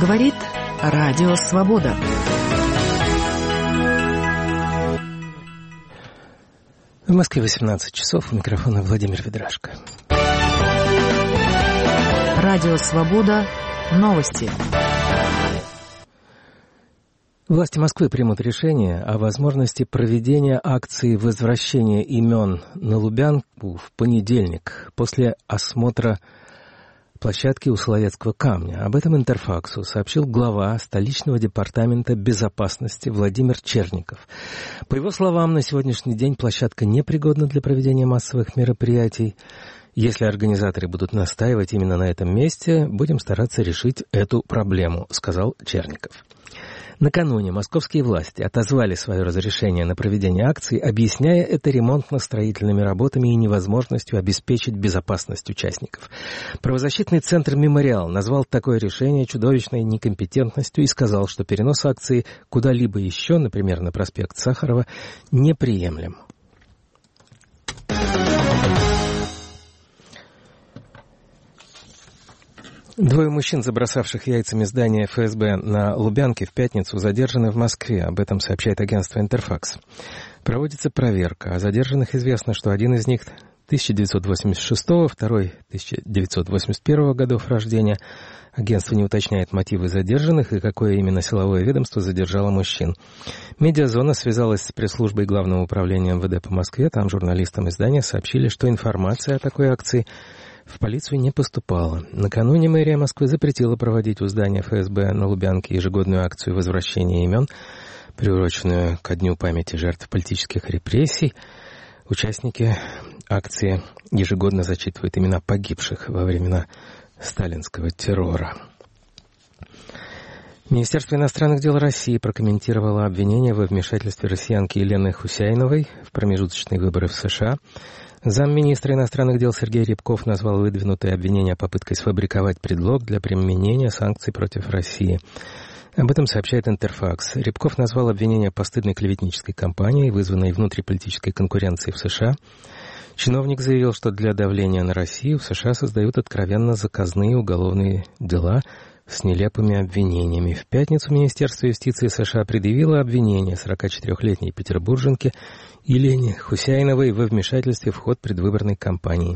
Говорит Радио Свобода. В Москве 18 часов. У микрофона Владимир Ведрашко. Радио Свобода. Новости. Власти Москвы примут решение о возможности проведения акции возвращения имен на Лубянку в понедельник после осмотра площадки у Соловецкого камня. Об этом Интерфаксу сообщил глава столичного департамента безопасности Владимир Черников. По его словам, на сегодняшний день площадка непригодна для проведения массовых мероприятий. Если организаторы будут настаивать именно на этом месте, будем стараться решить эту проблему, сказал Черников. Накануне московские власти отозвали свое разрешение на проведение акции, объясняя это ремонтно-строительными работами и невозможностью обеспечить безопасность участников. Правозащитный центр «Мемориал» назвал такое решение чудовищной некомпетентностью и сказал, что перенос акции куда-либо еще, например, на проспект Сахарова, неприемлем. Двое мужчин, забросавших яйцами здание ФСБ на Лубянке в пятницу, задержаны в Москве. Об этом сообщает агентство «Интерфакс». Проводится проверка. О задержанных известно, что один из них 1986, второй 1981 годов рождения. Агентство не уточняет мотивы задержанных и какое именно силовое ведомство задержало мужчин. Медиазона связалась с пресс-службой Главного управления МВД по Москве. Там журналистам издания сообщили, что информация о такой акции в полицию не поступало. Накануне мэрия Москвы запретила проводить у здания ФСБ на Лубянке ежегодную акцию возвращения имен, приуроченную ко Дню памяти жертв политических репрессий. Участники акции ежегодно зачитывают имена погибших во времена сталинского террора. Министерство иностранных дел России прокомментировало обвинение во вмешательстве россиянки Елены Хусяиновой в промежуточные выборы в США. Замминистра иностранных дел Сергей Рябков назвал выдвинутые обвинения попыткой сфабриковать предлог для применения санкций против России. Об этом сообщает Интерфакс. Рябков назвал обвинения постыдной клеветнической кампанией, вызванной внутриполитической конкуренцией в США. Чиновник заявил, что для давления на Россию в США создают откровенно заказные уголовные дела с нелепыми обвинениями. В пятницу Министерство юстиции США предъявило обвинение 44-летней петербурженке Елене Хусяиновой во вмешательстве в ход предвыборной кампании.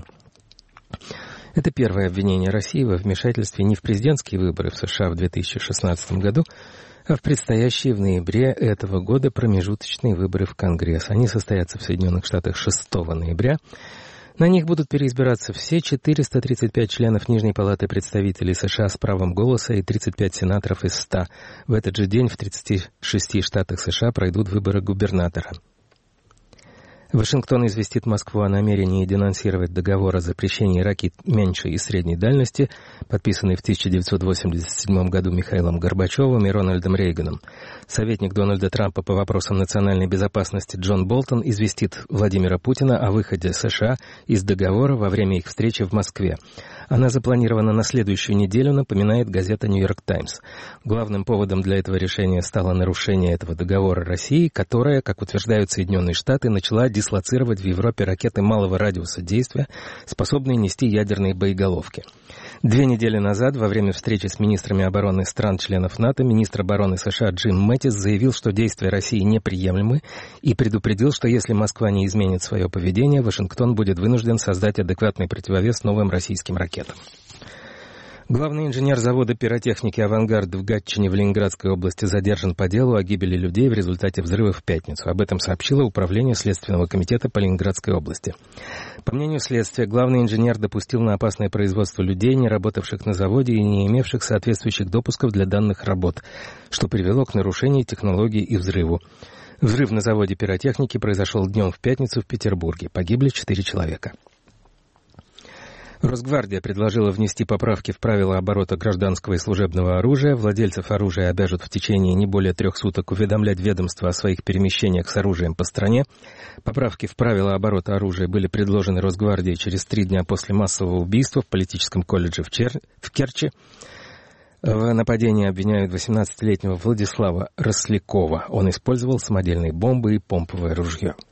Это первое обвинение России во вмешательстве не в президентские выборы в США в 2016 году, а в предстоящие в ноябре этого года промежуточные выборы в Конгресс. Они состоятся в Соединенных Штатах 6 ноября. На них будут переизбираться все 435 членов Нижней палаты представителей США с правом голоса и 35 сенаторов из 100. В этот же день в 36 штатах США пройдут выборы губернатора. Вашингтон известит Москву о намерении денонсировать договор о запрещении ракет меньшей и средней дальности, подписанный в 1987 году Михаилом Горбачевым и Рональдом Рейганом. Советник Дональда Трампа по вопросам национальной безопасности Джон Болтон известит Владимира Путина о выходе США из договора во время их встречи в Москве. Она запланирована на следующую неделю, напоминает газета «Нью-Йорк Таймс». Главным поводом для этого решения стало нарушение этого договора России, которая, как утверждают Соединенные Штаты, начала дислоцировать в Европе ракеты малого радиуса действия, способные нести ядерные боеголовки. 2 недели назад, во время встречи с министрами обороны стран-членов НАТО, министр обороны США Джим Мэттис заявил, что действия России неприемлемы, и предупредил, что если Москва не изменит свое поведение, Вашингтон будет вынужден создать адекватный противовес новым российским ракетам. Главный инженер завода пиротехники «Авангард» в Гатчине в Ленинградской области задержан по делу о гибели людей в результате взрыва в пятницу. Об этом сообщило Управление Следственного комитета по Ленинградской области. По мнению следствия, главный инженер допустил на опасное производство людей, не работавших на заводе и не имевших соответствующих допусков для данных работ, что привело к нарушению технологии и взрыву. Взрыв на заводе пиротехники произошел днем в пятницу в Петербурге. Погибли 4 человека. Росгвардия предложила внести поправки в правила оборота гражданского и служебного оружия. Владельцев оружия обяжут в течение не более 3 суток уведомлять ведомство о своих перемещениях с оружием по стране. Поправки в правила оборота оружия были предложены Росгвардией через 3 дня после массового убийства в политическом колледже в Керчи. В нападении обвиняют 18-летнего Владислава Рослякова. Он использовал самодельные бомбы и помповое ружье.